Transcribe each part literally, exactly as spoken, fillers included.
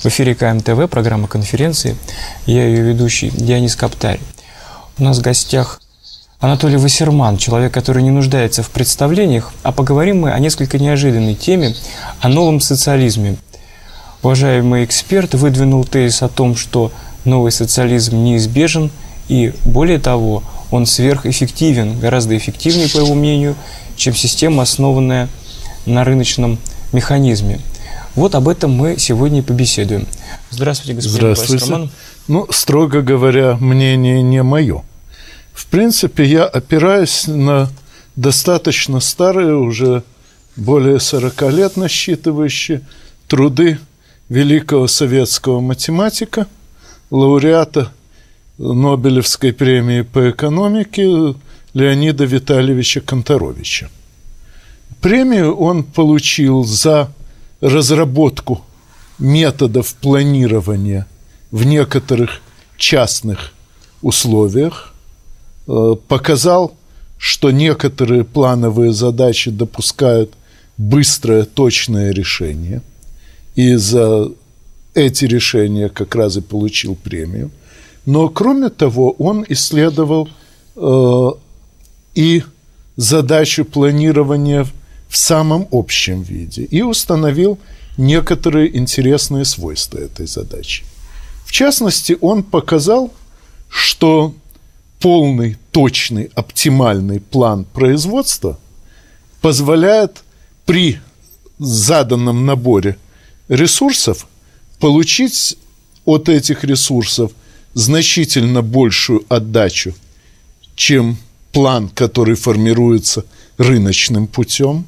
В эфире ка эм тэ вэ, программа «Конференции». Я ее ведущий Дионис Каптарь. У нас в гостях Анатолий Вассерман, человек, который не нуждается в представлениях, а поговорим мы о несколько неожиданной теме, о новом социализме. Уважаемый эксперт выдвинул тезис о том, что новый социализм неизбежен, и более того, он сверхэффективен, гораздо эффективнее, по его мнению, чем система, основанная на рыночном механизме. Вот об этом мы сегодня и побеседуем. Здравствуйте, господин Вассерман. Ну, строго говоря, мнение не мое. В принципе, я опираюсь на достаточно старые, уже более сорока лет насчитывающие, труды великого советского математика, лауреата Нобелевской премии по экономике Леонида Витальевича Канторовича. Премию он получил за разработку методов планирования в некоторых частных условиях, показал, что некоторые плановые задачи допускают быстрое, точное решение, и за эти решения как раз и получил премию. Но, кроме того, он исследовал э, и задачу планирования в самом общем виде и установил некоторые интересные свойства этой задачи. В частности, он показал, что полный, точный, оптимальный план производства позволяет при заданном наборе ресурсов получить от этих ресурсов значительно большую отдачу, чем план, который формируется рыночным путем.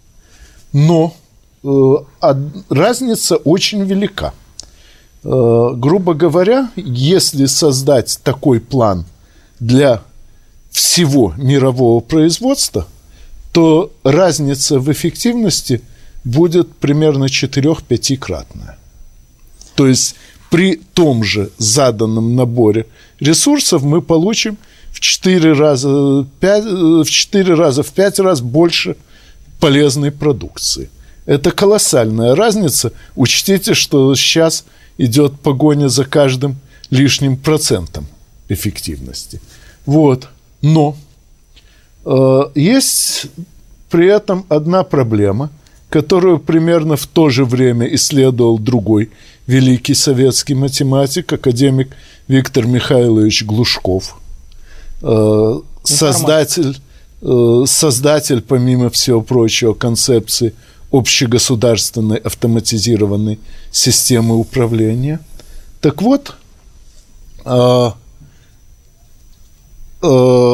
Но э, разница очень велика. Э, грубо говоря, если создать такой план для всего мирового производства, то разница в эффективности будет примерно четыре-пятикратная. То есть при том же заданном наборе ресурсов мы получим в четыре раза, пять, в четыре раза, в пять раз больше полезной продукции. Это колоссальная разница. Учтите, что сейчас идет погоня за каждым лишним процентом эффективности. Вот. Но э, есть при этом одна проблема, которую примерно в то же время исследовал другой великий советский математик, академик Виктор Михайлович Глушков, э, создатель, э, создатель, помимо всего прочего, концепции общегосударственной автоматизированной системы управления. Так вот, э, э,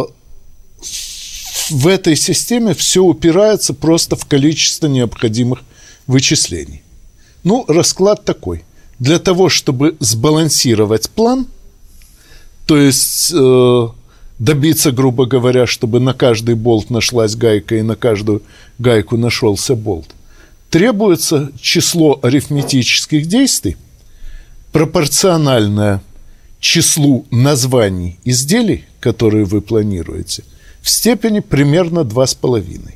в этой системе все упирается просто в количество необходимых вычислений. Ну, расклад такой. Для того, чтобы сбалансировать план, то есть э, добиться, грубо говоря, чтобы на каждый болт нашлась гайка и на каждую гайку нашелся болт, требуется число арифметических действий, пропорциональное числу названий изделий, которые вы планируете, в степени примерно два с половиной.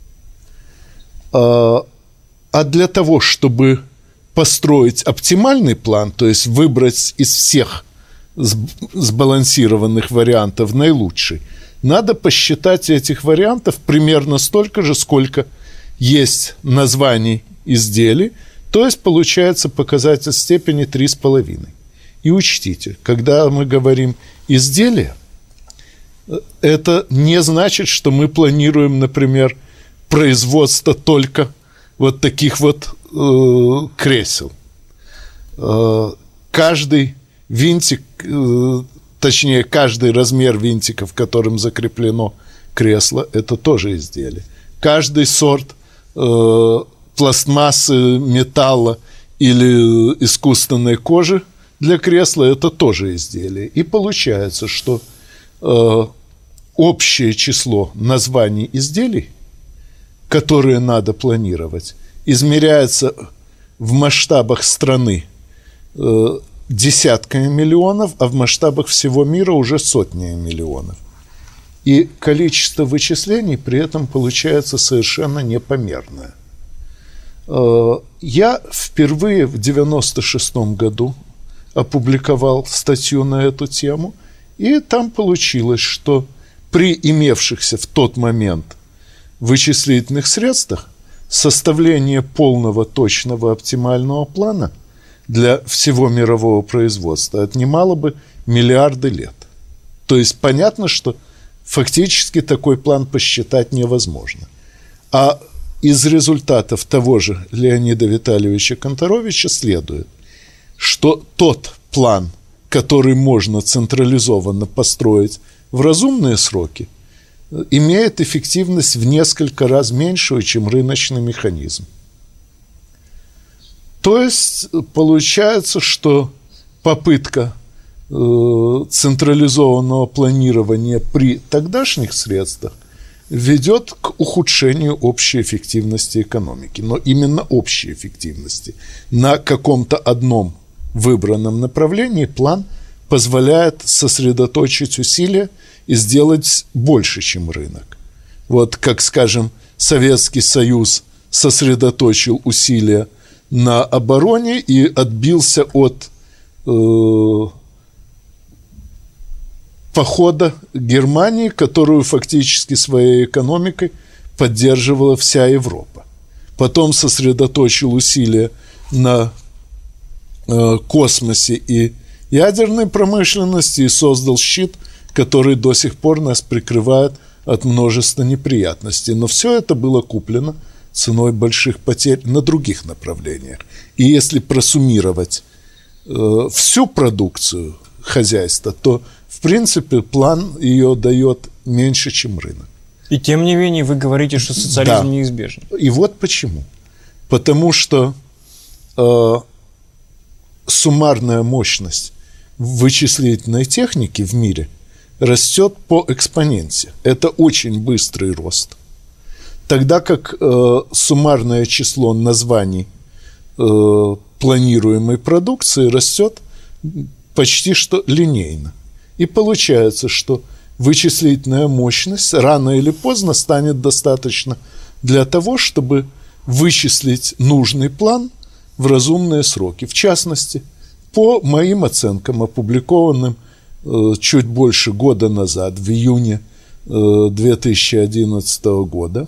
А для того, чтобы построить оптимальный план, то есть выбрать из всех сбалансированных вариантов наилучший, надо посчитать этих вариантов примерно столько же, сколько есть названий изделий, то есть получается показатель степени три с половиной. И учтите, когда мы говорим «изделие», это не значит, что мы планируем, например, производство только вот таких вот э, кресел. Э, каждый винтик, э, точнее, каждый размер винтика, в котором закреплено кресло, это тоже изделие. Каждый сорт э, пластмассы, металла или искусственной кожи для кресла – это тоже изделие. И получается, что э, общее число названий изделий, которые надо планировать, измеряется в масштабах страны э, десятками миллионов, а в масштабах всего мира уже сотнями миллионов. И количество вычислений при этом получается совершенно непомерное. Я впервые в девяносто шестом году опубликовал статью на эту тему, и там получилось, что при имевшихся в тот момент вычислительных средствах составление полного, точного, оптимального плана для всего мирового производства отнимало бы миллиарды лет. То есть понятно, что фактически такой план посчитать невозможно. А из результатов того же Леонида Витальевича Канторовича следует, что тот план, который можно централизованно построить в разумные сроки, имеет эффективность в несколько раз меньшую, чем рыночный механизм. То есть получается, что попытка э, централизованного планирования при тогдашних средствах ведет к ухудшению общей эффективности экономики. Но именно общей эффективности. На каком-то одном выбранном направлении план позволяет сосредоточить усилия и сделать больше, чем рынок. Вот как, скажем, Советский Союз сосредоточил усилия на обороне и отбился от э, похода Германии, которую фактически своей экономикой поддерживала вся Европа. Потом сосредоточил усилия на э, космосе и ядерной промышленности и создал щит, который до сих пор нас прикрывает от множества неприятностей. Но все это было куплено ценой больших потерь на других направлениях. И если просуммировать э, всю продукцию хозяйства, то, в принципе, план ее дает меньше, чем рынок. И тем не менее вы говорите, что социализм да. неизбежен. И вот почему. Потому что э, суммарная мощность вычислительной техники в мире растет по экспоненте. Это очень быстрый рост. Тогда как э, суммарное число названий э, планируемой продукции растет почти что линейно. И получается, что вычислительная мощность рано или поздно станет достаточно для того, чтобы вычислить нужный план в разумные сроки. В частности, по моим оценкам, опубликованным э, чуть больше года назад, в июне э, две тысячи одиннадцатого года,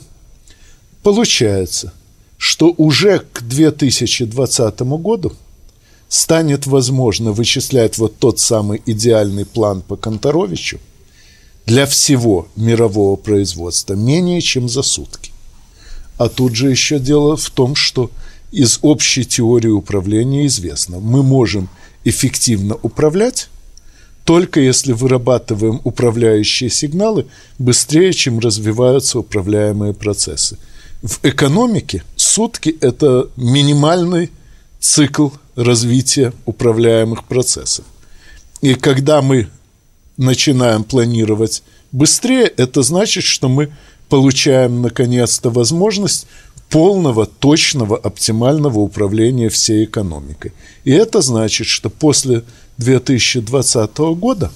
получается, что уже к две тысячи двадцатому году станет возможно вычислять вот тот самый идеальный план по Канторовичу для всего мирового производства менее чем за сутки. А тут же еще дело в том, что из общей теории управления известно, мы можем эффективно управлять только если вырабатываем управляющие сигналы быстрее, чем развиваются управляемые процессы. В экономике сутки – это минимальный цикл развития управляемых процессов. И когда мы начинаем планировать быстрее, это значит, что мы получаем наконец-то возможность полного, точного, оптимального управления всей экономикой. И это значит, что после две тысячи двадцатого года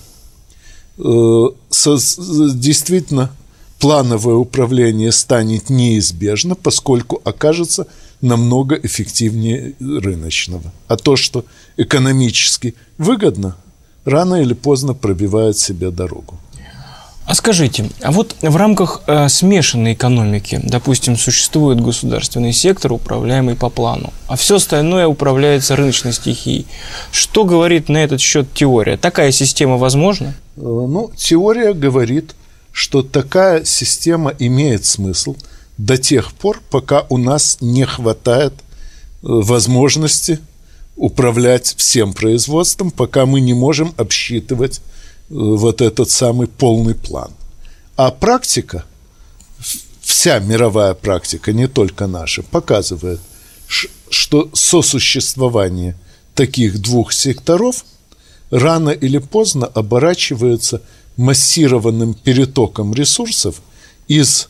э, со, действительно плановое управление станет неизбежно, поскольку окажется намного эффективнее рыночного. А то, что экономически выгодно, рано или поздно пробивает себе дорогу. А скажите, а вот в рамках э, смешанной экономики, допустим, существует государственный сектор, управляемый по плану, а все остальное управляется рыночной стихией. Что говорит на этот счет теория? Такая система возможна? Э, ну, теория говорит, что такая система имеет смысл до тех пор, пока у нас не хватает э, возможности управлять всем производством, пока мы не можем обсчитывать вот этот самый полный план. А практика, вся мировая практика, не только наша, показывает, что сосуществование таких двух секторов рано или поздно оборачивается массированным перетоком ресурсов из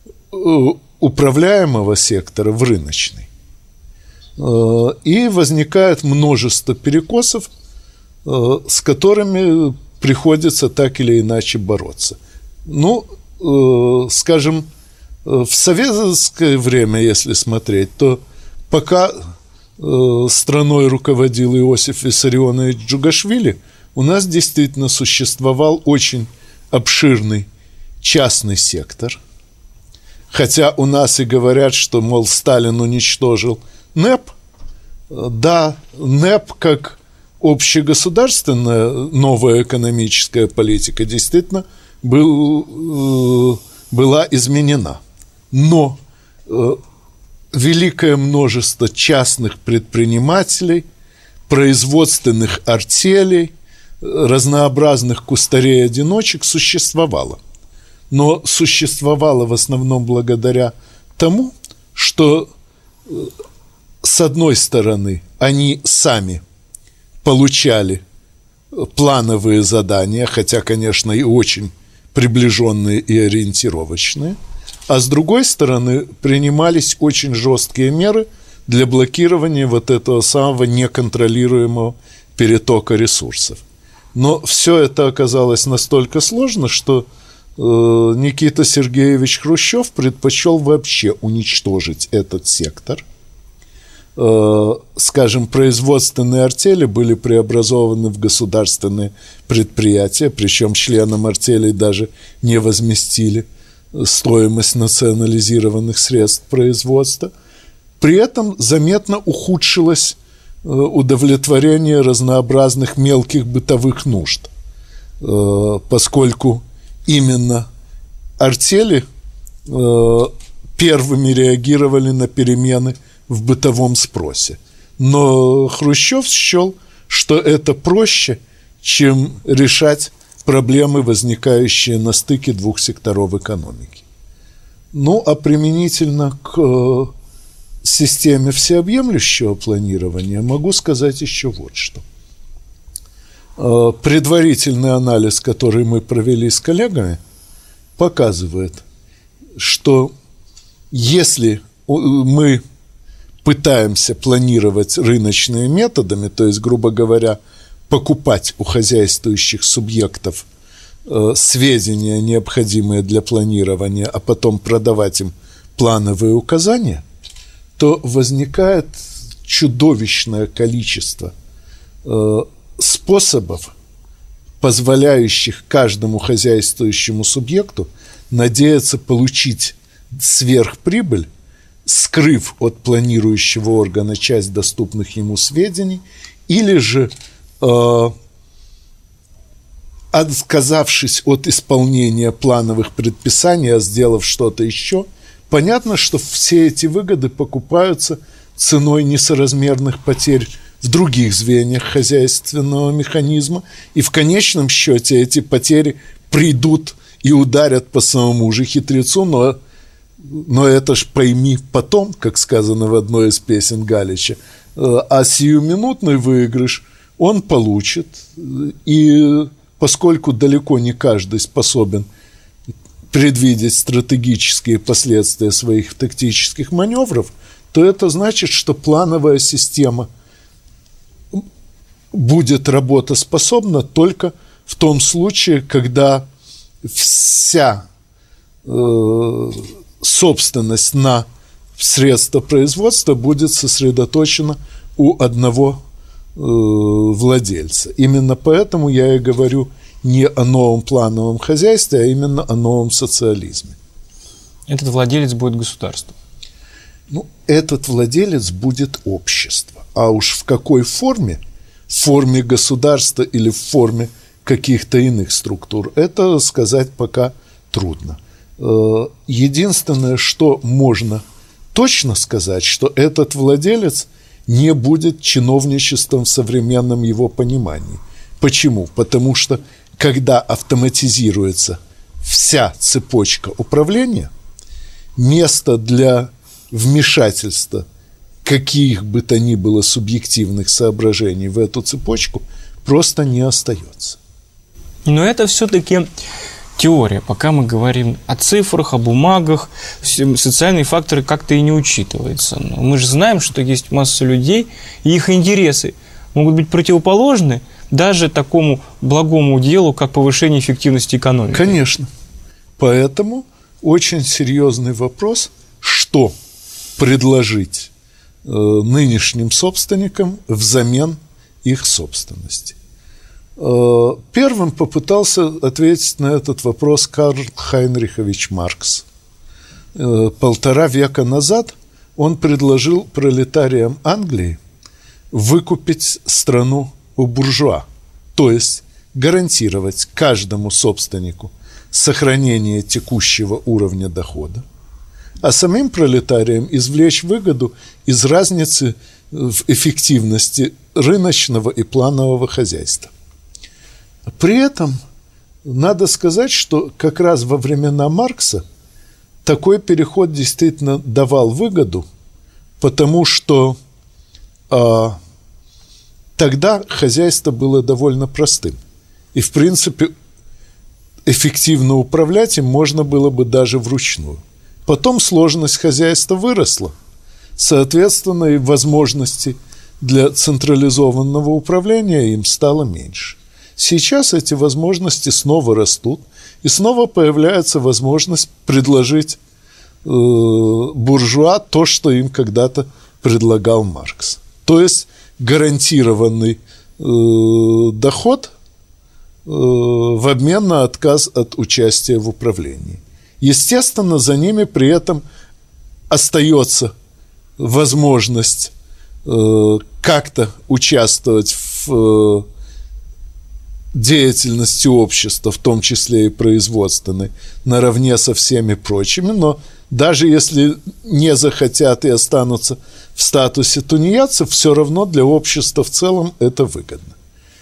управляемого сектора в рыночный. И возникает множество перекосов, с которыми приходится так или иначе бороться. Ну, э, скажем, в советское время, если смотреть, то пока э, страной руководил Иосиф Виссарионович Джугашвили, у нас действительно существовал очень обширный частный сектор. Хотя у нас и говорят, что, мол, Сталин уничтожил НЭП. Да, НЭП как общегосударственная новая экономическая политика действительно был, была изменена. Но великое множество частных предпринимателей, производственных артелей, разнообразных кустарей-одиночек существовало. Но существовало в основном благодаря тому, что, с одной стороны, они сами получали плановые задания, хотя, конечно, и очень приближенные и ориентировочные, а с другой стороны, принимались очень жесткие меры для блокирования вот этого самого неконтролируемого перетока ресурсов. Но все это оказалось настолько сложно, что э, Никита Сергеевич Хрущев предпочел вообще уничтожить этот сектор. Э, скажем, производственные артели были преобразованы в государственные предприятия, причем членам артелей даже не возместили стоимость национализированных средств производства. При этом заметно ухудшилось удовлетворение разнообразных мелких бытовых нужд, поскольку именно артели первыми реагировали на перемены в бытовом спросе. Но Хрущев счел, что это проще, чем решать проблемы, возникающие на стыке двух секторов экономики. Ну, а применительно к системе всеобъемлющего планирования могу сказать еще вот что. Предварительный анализ, который мы провели с коллегами, показывает, что если мы пытаемся планировать рыночными методами, то есть, грубо говоря, покупать у хозяйствующих субъектов э, сведения, необходимые для планирования, а потом продавать им плановые указания, то возникает чудовищное количество э, способов, позволяющих каждому хозяйствующему субъекту надеяться получить сверхприбыль, скрыв от планирующего органа часть доступных ему сведений, или же э, отказавшись от исполнения плановых предписаний, а сделав что-то еще. Понятно, что все эти выгоды покупаются ценой несоразмерных потерь в других звеньях хозяйственного механизма, и в конечном счете эти потери придут и ударят по самому же хитрецу, но, но это ж пойми потом, как сказано в одной из песен Галича, а сиюминутный выигрыш он получит, и поскольку далеко не каждый способен предвидеть стратегические последствия своих тактических маневров, то это значит, что плановая система будет работоспособна только в том случае, когда вся э, собственность на средства производства будет сосредоточена у одного э, владельца. Именно поэтому я и говорю не о новом плановом хозяйстве, а именно о новом социализме. Этот владелец будет государство. Ну, этот владелец будет общество. А уж в какой форме, в форме государства или в форме каких-то иных структур, это сказать пока трудно. Единственное, что можно точно сказать, что этот владелец не будет чиновничеством в современном его понимании. Почему? Потому что когда автоматизируется вся цепочка управления, место для вмешательства каких бы то ни было субъективных соображений в эту цепочку просто не остается. Но это все-таки теория. Пока мы говорим о цифрах, о бумагах, социальные факторы как-то и не учитываются. Но мы же знаем, что есть масса людей, и их интересы могут быть противоположны даже такому благому делу, как повышение эффективности экономики. Конечно. Поэтому очень серьезный вопрос, что предложить нынешним собственникам взамен их собственности. Первым попытался ответить на этот вопрос Карл Хайнрихович Маркс. Полтора века назад он предложил пролетариям Англии выкупить страну у буржуа, то есть гарантировать каждому собственнику сохранение текущего уровня дохода, а самим пролетариям извлечь выгоду из разницы в эффективности рыночного и планового хозяйства. При этом надо сказать, что как раз во времена Маркса такой переход действительно давал выгоду, потому что а, тогда хозяйство было довольно простым. И, в принципе, эффективно управлять им можно было бы даже вручную. Потом сложность хозяйства выросла. Соответственно, и возможности для централизованного управления им стало меньше. Сейчас эти возможности снова растут, и снова появляется возможность предложить э, буржуа то, что им когда-то предлагал Маркс. То есть гарантированный э, доход э, в обмен на отказ от участия в управлении. Естественно, за ними при этом остается возможность э, как-то участвовать в э, деятельности общества, в том числе и производственной, наравне со всеми прочими, но даже если не захотят и останутся в статусе тунеядцев, все равно для общества в целом это выгодно.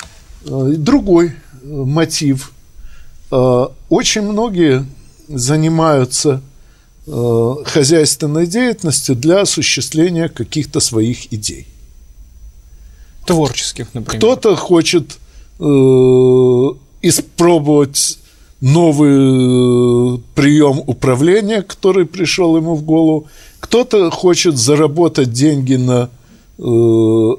Другой мотив. Очень многие занимаются хозяйственной деятельностью для осуществления каких-то своих идей. Творческих, например. Кто-то хочет испробовать новый прием управления, который пришел ему в голову. Кто-то хочет заработать деньги на э,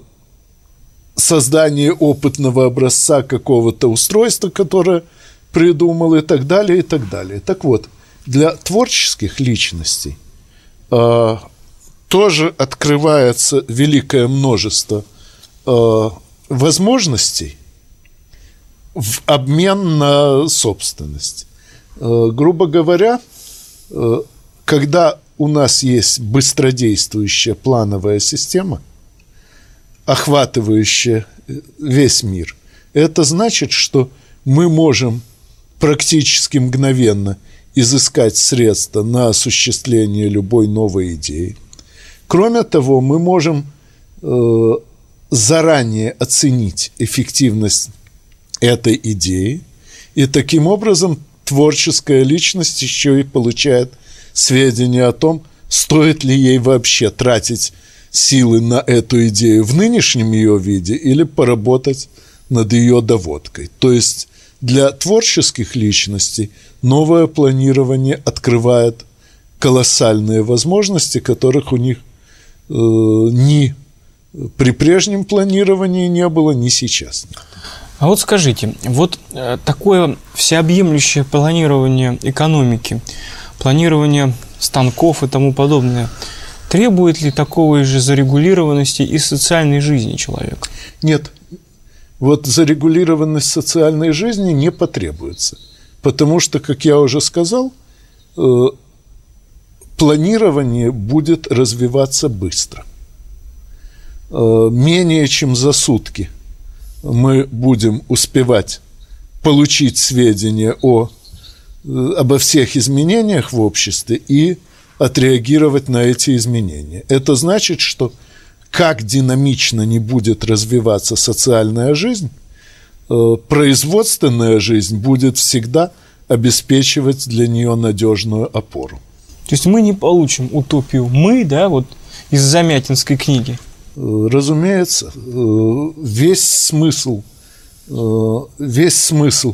создание опытного образца какого-то устройства, которое придумал, и так далее, и так далее. Так вот, для творческих личностей э, тоже открывается великое множество э, возможностей в обмен на собственность. Э, грубо говоря, э, когда у нас есть быстродействующая плановая система, охватывающая весь мир, это значит, что мы можем практически мгновенно изыскать средства на осуществление любой новой идеи. Кроме того, мы можем э, заранее оценить эффективность этой идеи, и таким образом творческая личность еще и получает сведения о том, стоит ли ей вообще тратить силы на эту идею в нынешнем ее виде или поработать над ее доводкой. То есть для творческих личностей новое планирование открывает колоссальные возможности, которых у них э, ни при прежнем планировании не было, ни сейчас нет. А вот скажите, вот э, такое всеобъемлющее планирование экономики, планирование станков и тому подобное, требует ли такой же зарегулированности и социальной жизни человека? Нет. Вот зарегулированность социальной жизни не потребуется. Потому что, как я уже сказал, э, планирование будет развиваться быстро. Э, менее чем за сутки мы будем успевать получить сведения о, обо всех изменениях в обществе и отреагировать на эти изменения. Это значит, что как динамично не будет развиваться социальная жизнь, производственная жизнь будет всегда обеспечивать для нее надежную опору. То есть мы не получим утопию «мы», да, вот из Замятинской книги? Разумеется, весь смысл, весь смысл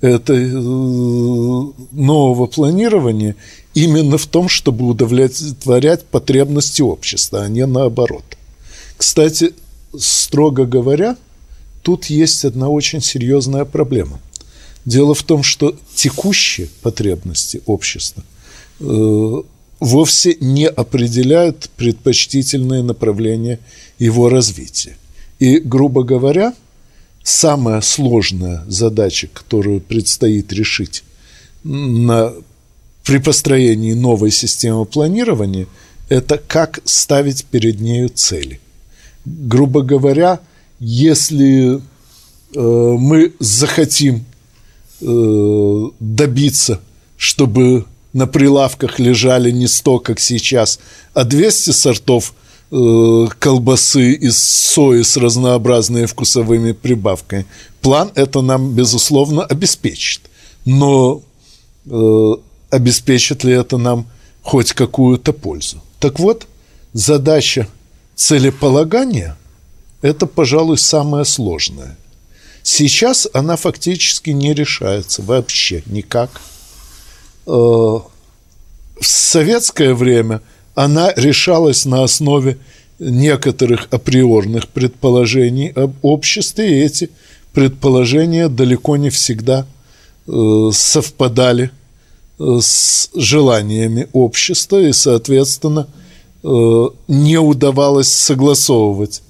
этого нового планирования именно в том, чтобы удовлетворять потребности общества, а не наоборот. Кстати, строго говоря, тут есть одна очень серьезная проблема. Дело в том, что текущие потребности общества вовсе не определяют предпочтительные направления его развития. И, грубо говоря, самая сложная задача, которую предстоит решить на, при построении новой системы планирования, это как ставить перед нею цели. Грубо говоря, если э, мы захотим э, добиться, чтобы на прилавках лежали не сто, как сейчас, а двести сортов э, колбасы из сои с разнообразными вкусовыми прибавками, план это нам, безусловно, обеспечит. Но э, обеспечит ли это нам хоть какую-то пользу? Так вот, задача целеполагания – это, пожалуй, самое сложное. Сейчас она фактически не решается вообще никак. В советское время она решалась на основе некоторых априорных предположений об обществе, и эти предположения далеко не всегда совпадали с желаниями общества, и, соответственно, не удавалось согласовывать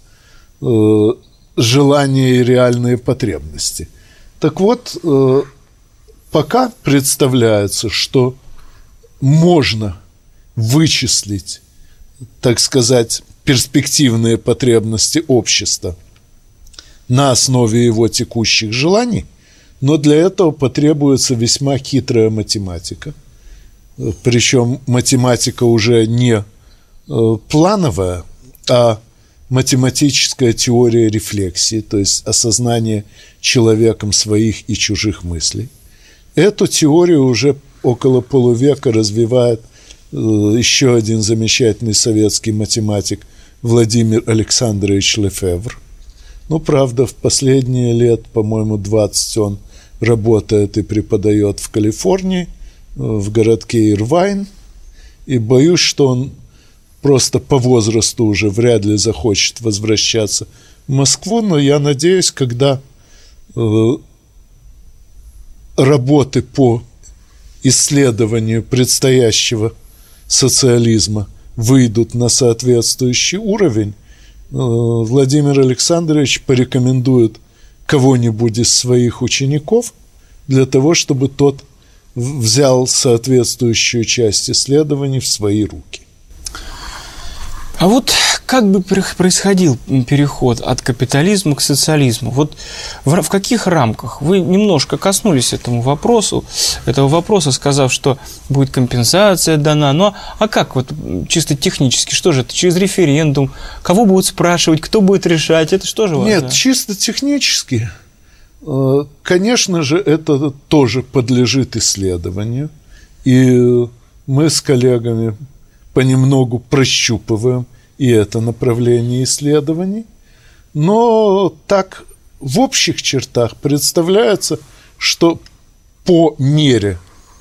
желания и реальные потребности. Так вот, пока представляется, что можно вычислить, так сказать, перспективные потребности общества на основе его текущих желаний, но для этого потребуется весьма хитрая математика. Причем математика уже не плановая, а математическая теория рефлексии, то есть осознание человеком своих и чужих мыслей. Эту теорию уже около полувека развивает еще один замечательный советский математик Владимир Александрович Лефевр. Ну, правда, в последние лет, по-моему, двадцать он работает и преподает в Калифорнии, в городке Ирвайн, и боюсь, что он просто по возрасту уже вряд ли захочет возвращаться в Москву, но я надеюсь, когда э, работы по исследованию предстоящего социализма выйдут на соответствующий уровень, э, Владимир Александрович порекомендует кого-нибудь из своих учеников для того, чтобы тот взял соответствующую часть исследований в свои руки. А вот как бы происходил переход от капитализма к социализму? Вот в, в каких рамках? Вы немножко коснулись этому вопросу, этого вопроса, сказав, что будет компенсация дана. Но а как вот чисто технически? Что же это? Через референдум? Кого будут спрашивать? Кто будет решать? Это что же важно? Нет, чисто технически. Конечно же, это тоже подлежит исследованию. И мы с коллегами понемногу прощупываем и это направление исследований. Но так в общих чертах представляется, что по мере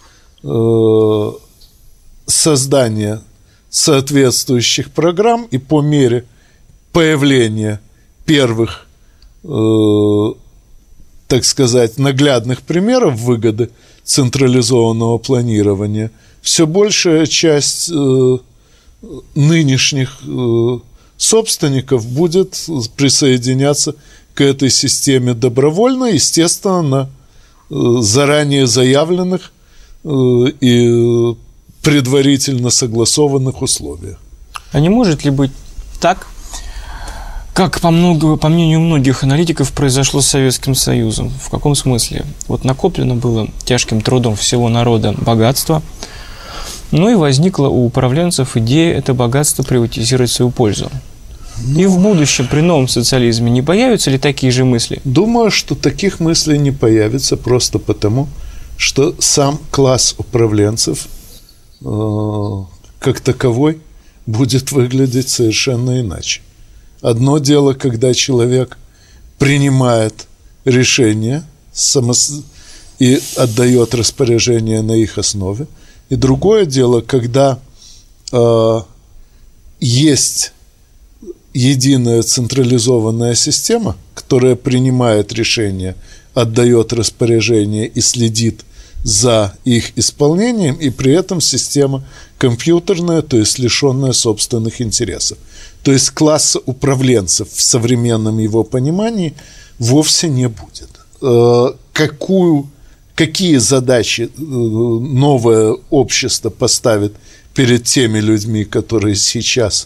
э, создания соответствующих программ и по мере появления первых, э, так сказать, наглядных примеров выгоды централизованного планирования, все большая часть э, нынешних э, собственников будет присоединяться к этой системе добровольно, естественно, на э, заранее заявленных э, и предварительно согласованных условиях. А не может ли быть так, как, по, много, по мнению многих аналитиков, произошло с Советским Союзом? В каком смысле? Вот накоплено было тяжким трудом всего народа богатство, ну и возникла у управленцев идея это богатство приватизировать в свою пользу. И в будущем при новом социализме не появятся ли такие же мысли? Думаю, что таких мыслей не появится просто потому, что сам класс управленцев э, как таковой будет выглядеть совершенно иначе. Одно дело, когда человек принимает решения самос... и отдает распоряжение на их основе. И другое дело, когда э, есть единая централизованная система, которая принимает решения, отдает распоряжение и следит за их исполнением, и при этом система компьютерная, то есть лишенная собственных интересов. То есть класса управленцев в современном его понимании вовсе не будет. Какую, какие задачи новое общество поставит перед теми людьми, которые сейчас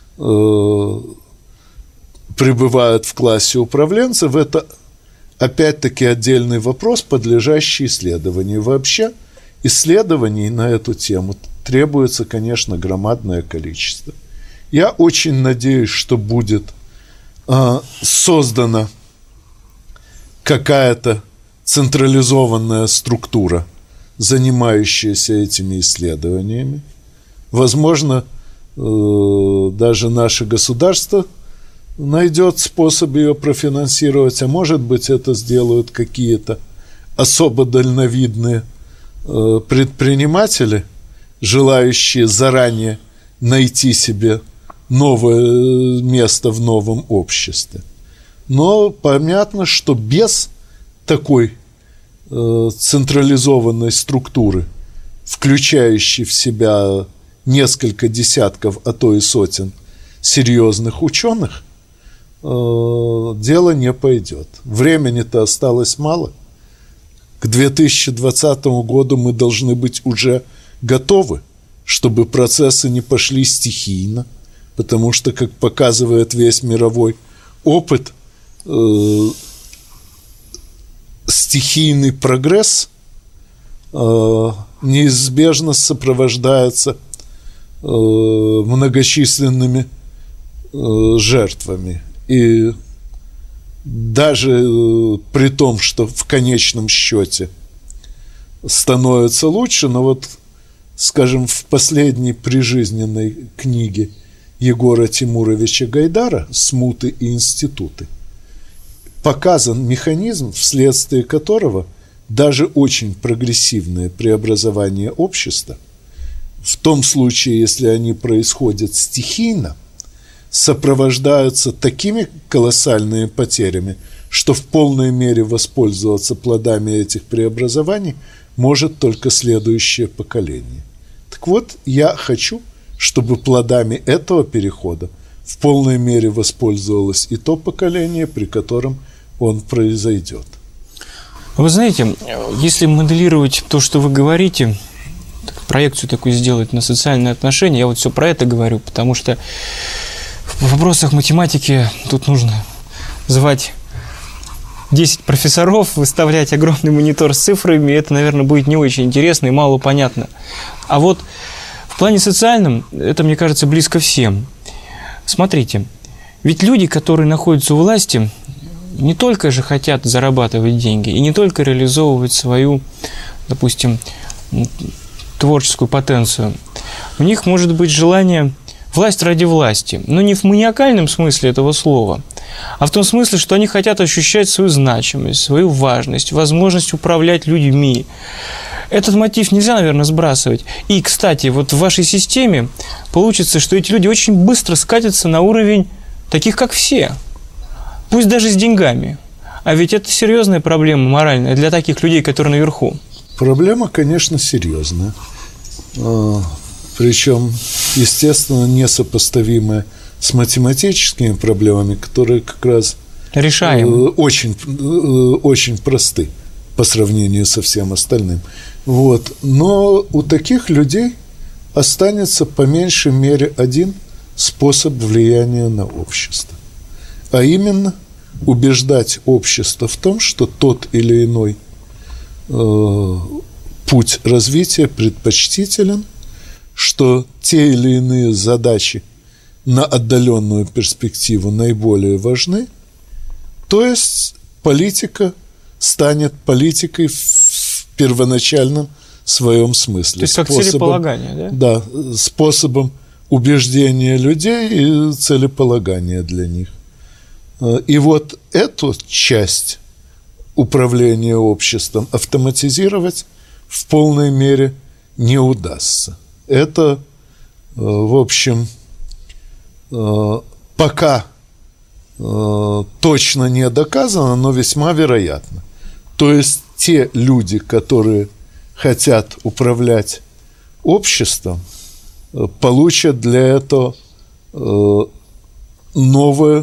пребывают в классе управленцев, это опять-таки отдельный вопрос, подлежащий исследованию. Вообще исследований на эту тему требуется, конечно, громадное количество. Я очень надеюсь, что будет э, создана какая-то централизованная структура, занимающаяся этими исследованиями. Возможно, э, даже наше государство найдет способ ее профинансировать, а может быть, это сделают какие-то особо дальновидные э, предприниматели, желающие заранее найти себе новое место в новом обществе. Но понятно, что без такой э, централизованной структуры, включающей в себя несколько десятков, а то и сотен серьезных ученых, дело не пойдет. Времени-то осталось мало. К две тысячи двадцатому году мы должны быть уже готовы, чтобы процессы не пошли стихийно, потому что, как показывает весь мировой опыт, э, стихийный прогресс э, неизбежно сопровождается э, многочисленными э, жертвами. И даже э, при том, что в конечном счете становится лучше, но вот, скажем, в последней прижизненной книге Егора Тимуровича Гайдара «Смуты и институты» показан механизм, вследствие которого даже очень прогрессивные преобразования общества, в том случае, если они происходят стихийно, сопровождаются такими колоссальными потерями, что в полной мере воспользоваться плодами этих преобразований может только следующее поколение. Так вот, я хочу, чтобы плодами этого перехода в полной мере воспользовалось и то поколение, при котором он произойдет. Вы знаете, если моделировать то, что вы говорите, проекцию такую сделать на социальные отношения, я вот все про это говорю, потому что в вопросах математики тут нужно звать десять профессоров, выставлять огромный монитор с цифрами, это, наверное, будет не очень интересно и мало понятно. А вот в плане социальном это, мне кажется, близко всем. Смотрите, ведь люди, которые находятся у власти, не только же хотят зарабатывать деньги и не только реализовывать свою, допустим, творческую потенцию. У них может быть желание власть ради власти, но не в маниакальном смысле этого слова, а в том смысле, что они хотят ощущать свою значимость, свою важность, возможность управлять людьми. Этот мотив нельзя, наверное, сбрасывать. И, кстати, вот в вашей системе получится, что эти люди очень быстро скатятся на уровень таких, как все, пусть даже с деньгами. А ведь это серьезная проблема моральная для таких людей, которые наверху. Проблема, конечно, серьезная. Причем, естественно, несопоставимая с математическими проблемами, которые как раз решаемы. Очень, очень просты по сравнению со всем остальным. Вот. Но у таких людей останется по меньшей мере один способ влияния на общество. А именно убеждать общество в том, что тот или иной э, путь развития предпочтителен, что те или иные задачи на отдаленную перспективу наиболее важны, то есть политика станет политикой в первоначальном своем смысле. То есть как целеполагание, да? Да, способом убеждения людей и целеполагания для них. И вот эту часть управления обществом автоматизировать в полной мере не удастся. Это, в общем, пока точно не доказано, но весьма вероятно. То есть те люди, которые хотят управлять обществом, получат для этого новое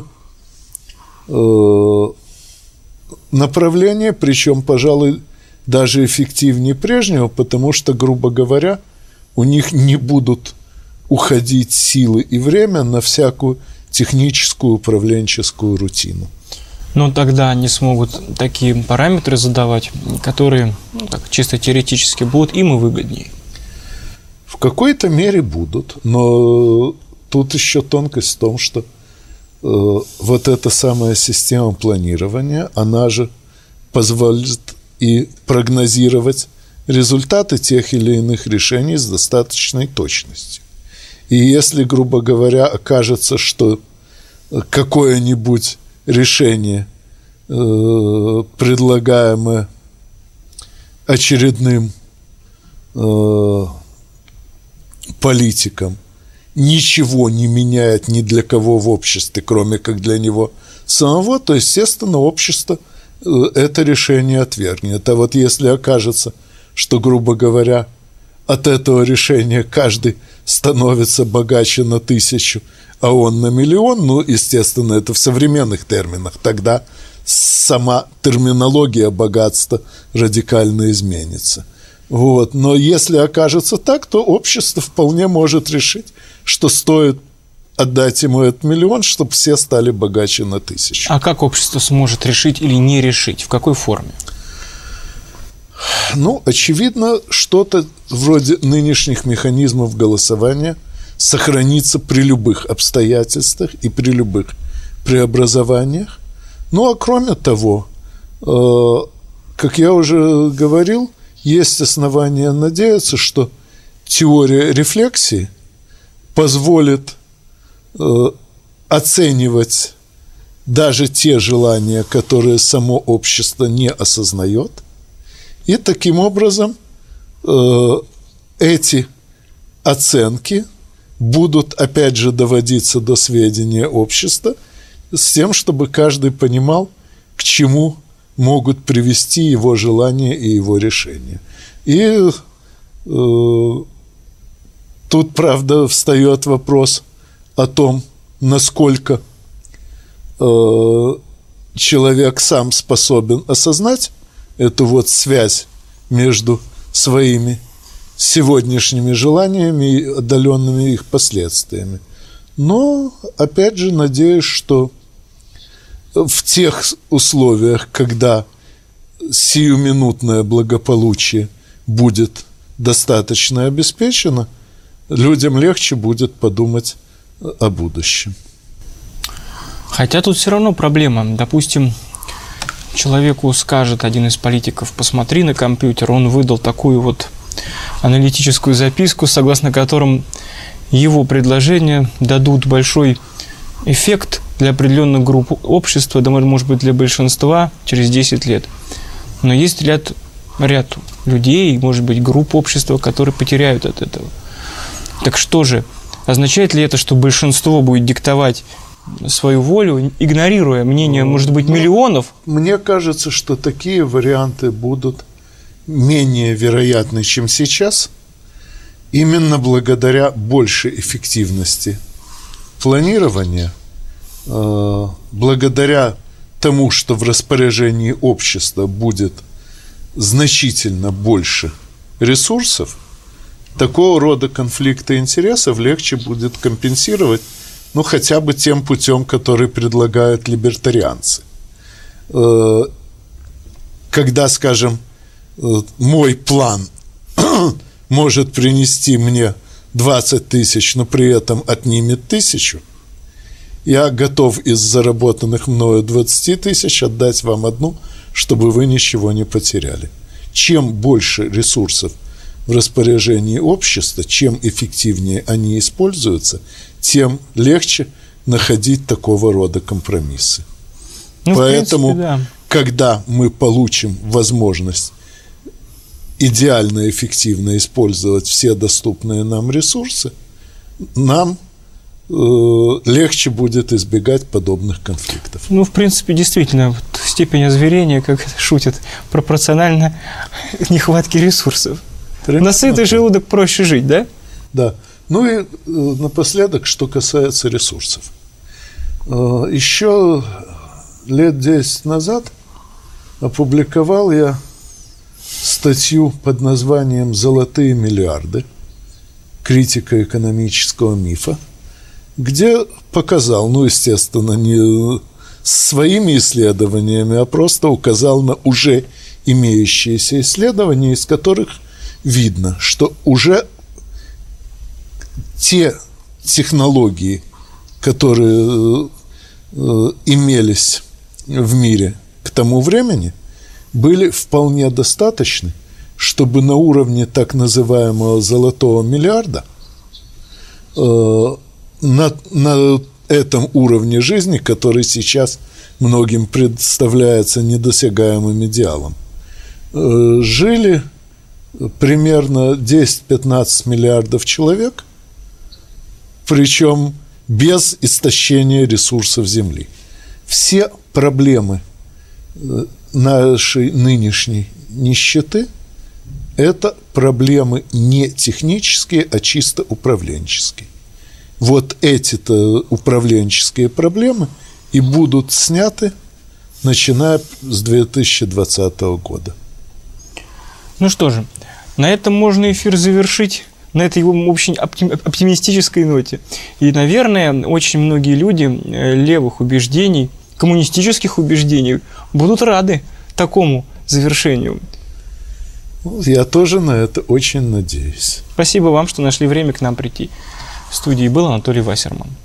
направление, причем, пожалуй, даже эффективнее прежнего, потому что, грубо говоря, у них не будут уходить силы и время на всякую техническую управленческую рутину. Но тогда они смогут такие параметры задавать, которые, ну, так, чисто теоретически будут им и выгоднее. В какой-то мере будут, но тут еще тонкость в том, что э, вот эта самая система планирования, она же позволит и прогнозировать результаты тех или иных решений с достаточной точностью. И если, грубо говоря, окажется, что какое-нибудь решение, э, предлагаемое очередным э, политиком, ничего не меняет ни для кого в обществе, кроме как для него самого, то, естественно, общество э, это решение отвергнет. А вот если окажется, что, грубо говоря, от этого решения каждый становится богаче на тысячу, а он на миллион, ну, естественно, это в современных терминах, тогда сама терминология богатства радикально изменится. Вот. Но если окажется так, то общество вполне может решить, что стоит отдать ему этот миллион, чтобы все стали богаче на тысячу. А как общество сможет решить или не решить? В какой форме? Ну, очевидно, что-то вроде нынешних механизмов голосования сохранится при любых обстоятельствах и при любых преобразованиях. Ну, а кроме того, э, как я уже говорил, есть основания надеяться, что теория рефлексии позволит э, оценивать даже те желания, которые само общество не осознает, и таким образом э, эти оценки будут, опять же, доводиться до сведения общества с тем, чтобы каждый понимал, к чему могут привести его желания и его решения. И э, тут, правда, встает вопрос о том, насколько э, человек сам способен осознать эту вот связь между своими сегодняшними желаниями и отдаленными их последствиями. Но, опять же, надеюсь, что в тех условиях, когда сиюминутное благополучие будет достаточно обеспечено, людям легче будет подумать о будущем. Хотя тут все равно проблема. Допустим, человеку скажет один из политиков: посмотри на компьютер, он выдал такую вот аналитическую записку, согласно которым его предложения дадут большой эффект для определенных групп общества, да, может быть, для большинства через десять лет. Но есть ряд, ряд людей, может быть, групп общества, которые потеряют от этого. Так что же, означает ли это, что большинство будет диктовать свою волю, игнорируя мнение, может быть, миллионов? Мне кажется, что такие варианты будут менее вероятны, чем сейчас, именно благодаря большей эффективности планирования, э, благодаря тому, что в распоряжении общества будет значительно больше ресурсов, такого рода конфликты интересов легче будет компенсировать, ну, хотя бы тем путем, который предлагают либертарианцы. Э, когда, скажем, мой план может принести мне двадцать тысяч, но при этом отнимет тысячу, я готов из заработанных мною двадцати тысяч отдать вам одну, чтобы вы ничего не потеряли. Чем больше ресурсов в распоряжении общества, чем эффективнее они используются, тем легче находить такого рода компромиссы. Ну, Поэтому, в принципе, да. Когда мы получим возможность идеально и эффективно использовать все доступные нам ресурсы, нам легче будет избегать подобных конфликтов. Ну, в принципе, действительно, вот степень озверения, как это шутят, пропорциональна нехватке ресурсов. Примерно На сытый так. желудок проще жить, да? Да. Ну и напоследок, что касается ресурсов. Еще лет десять назад опубликовал я статью под названием «Золотые миллиарды. Критика экономического мифа», где показал, ну, естественно, не своими исследованиями, а просто указал на уже имеющиеся исследования, из которых видно, что уже те технологии, которые э, имелись в мире к тому времени, были вполне достаточны, чтобы на уровне так называемого «золотого миллиарда» э, на, на этом уровне жизни, который сейчас многим представляется недосягаемым идеалом, э, жили примерно десять-пятнадцать миллиардов человек, причем без истощения ресурсов Земли. Все проблемы нашей нынешней нищеты – это проблемы не технические, а чисто управленческие. Вот эти-то управленческие проблемы и будут сняты, начиная с две тысячи двадцатого года. Ну что же, на этом можно эфир завершить, на этой очень оптимистической ноте. И, наверное, очень многие люди левых убеждений, коммунистических убеждений будут рады такому завершению. Я тоже на это очень надеюсь. Спасибо вам, что нашли время к нам прийти. В студии был Анатолий Вассерман.